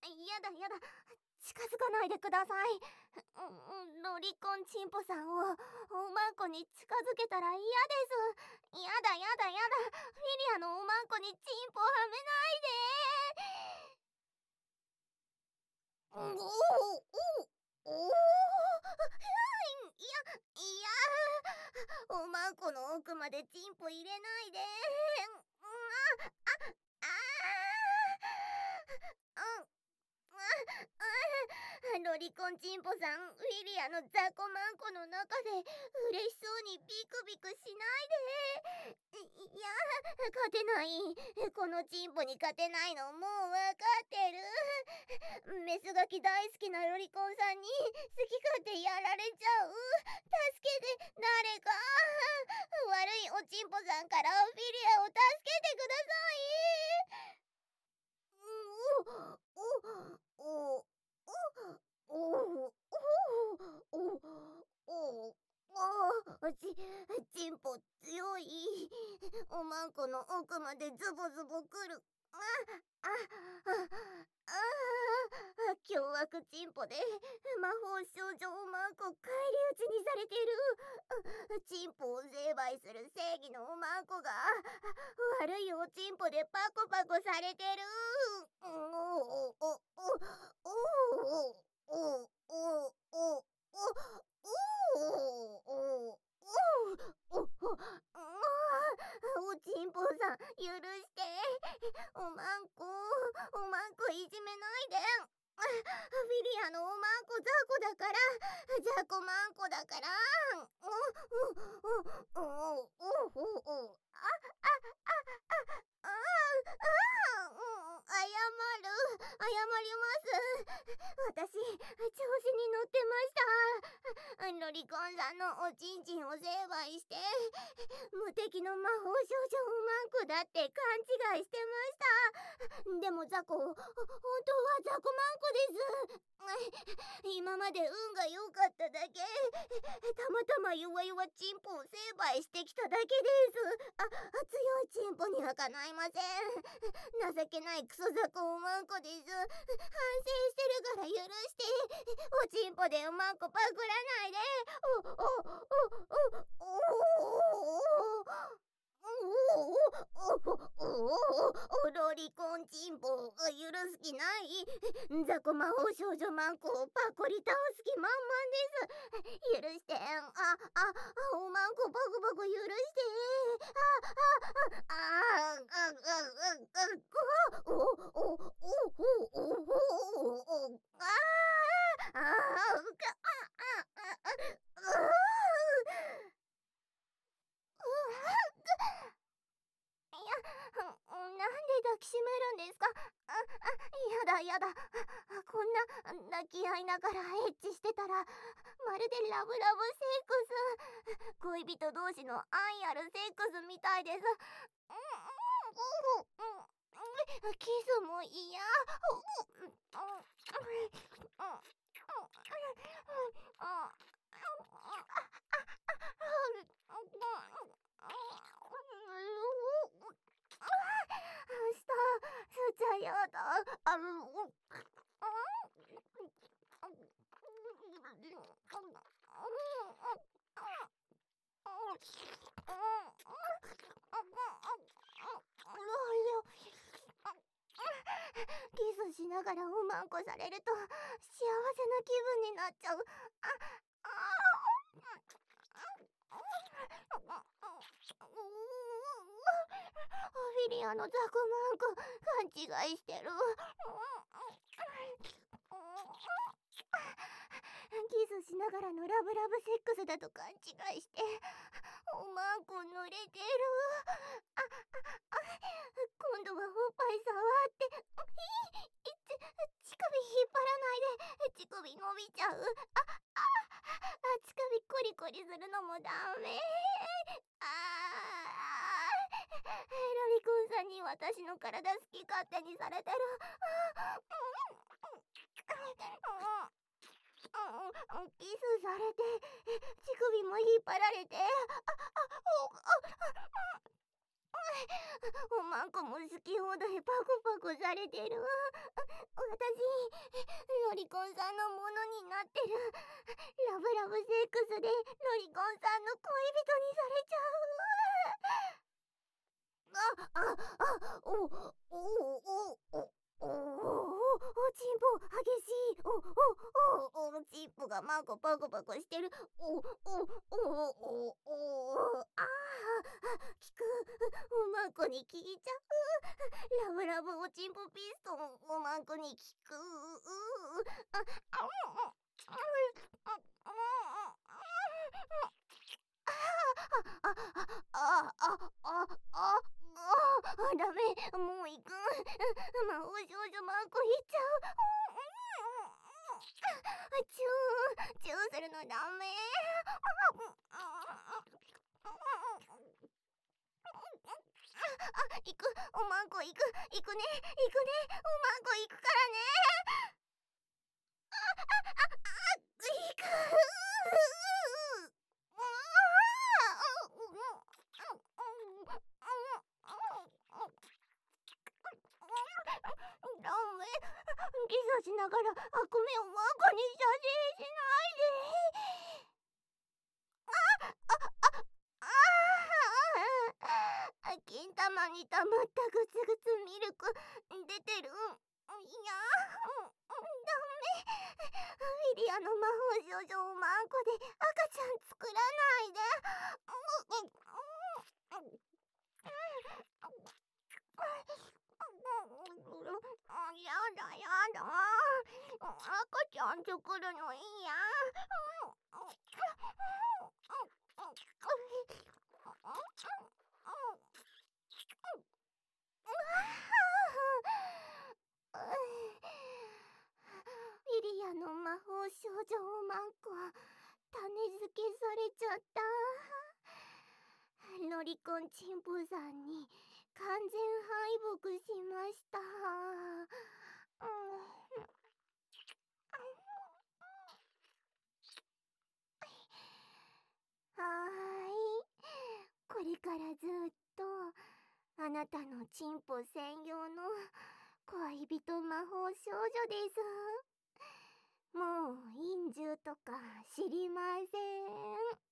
やだやだ、近づかないでください。ロリコンチンポさんをおまんこに近づけたら嫌です。やだやだやだ、フィリアのおまんこにチンポはめないで。いや、おまんこの奥までチンポ入れないで。ロリコンチンポさん、フィリアのザコマンコの中で嬉しそうにビクビクしないで。いや、勝てない。このチンポに勝てないのもうわかってる。メスガキ大好きなロリコンさんに好き勝手やられちゃう。助けて、誰か。悪いおチンポさんからフィリアを助けてください。チンポ強い。おまんこの奥までズボズボくる。凶悪チンポで魔法少女おまんこ返り討ちにされてる。チンポを成敗する正義のおまんこが悪いおチンポでパコパコされてる。おちんぽさん許して。おまんこいじめないで。フィリアのおまんこザコだから、ザコマンコだから。謝ります。私、調子に乗ってました。ロリコンさんのおちんちんを成敗して、無敵の魔法少女おまんこだって勘違いしてました。でもザコ、本当はザコマンコです。今まで運が良かっただけ。たまたま弱々チンポを成敗してきただけです。強いチンポにはかないません。情けないクソザコおまんこです。反省してるから許して。おちんぽでおまんこパクらないで。ロリコンチンポを許す気ない。ザコ魔法少女マンコをパコリ倒す気満々です。許して。おまんこパクパク許して。なんで抱きしめるんですか。やだやだ。こんな抱き合いながらエッチしてたらまるでラブラブセックス。恋人同士の愛あるセックスみたいです。キスも嫌。しちゃやだ。キスしながらおまんこされると幸せな気分になっちゃう。フィリアのザコマンコ勘違いしてる。キスしながらのラブラブセックスだと勘違いしておまんこ濡れてる。今度はおっぱい触って。乳首引っ張らないで。乳首伸びちゃう。乳首コリコリするのもダメ。ロリコンさんに私の体好き勝手にされてる。キスされて乳首も引っ張られて。 おまんこも好き放題パクパクされてる。私ロリコンさんのものになってる。ラブラブセックスでロリコンさんの恋人にされちゃう。おちんぽ激しい。チンポがマンコパクパクしてる。聞く。おまんこに聞いちゃう。ラブラブおちんぽピストンおまんこに聞く。ダメ、もう行く。魔法少女マンコ行っちゃう。チューするのダメ。行く、おまんこ行くね、おまんこ行くからね。行く。ダメ。キスしながら悪夢をマンコに射精しないで。金玉に溜まったグツグツミルク出てる。いや、ダメ。ウィリアの魔法少女をマンコで赤ちゃん作らないで。やだやだ。赤ちゃん作るのいいや。ウィリアの魔法少女おまんこ種付けされちゃった。ロリコンチンポさんに完全敗北しました。これからずっとあなたのチンポ専用の恋人魔法少女です。もう陰獣とか知りません。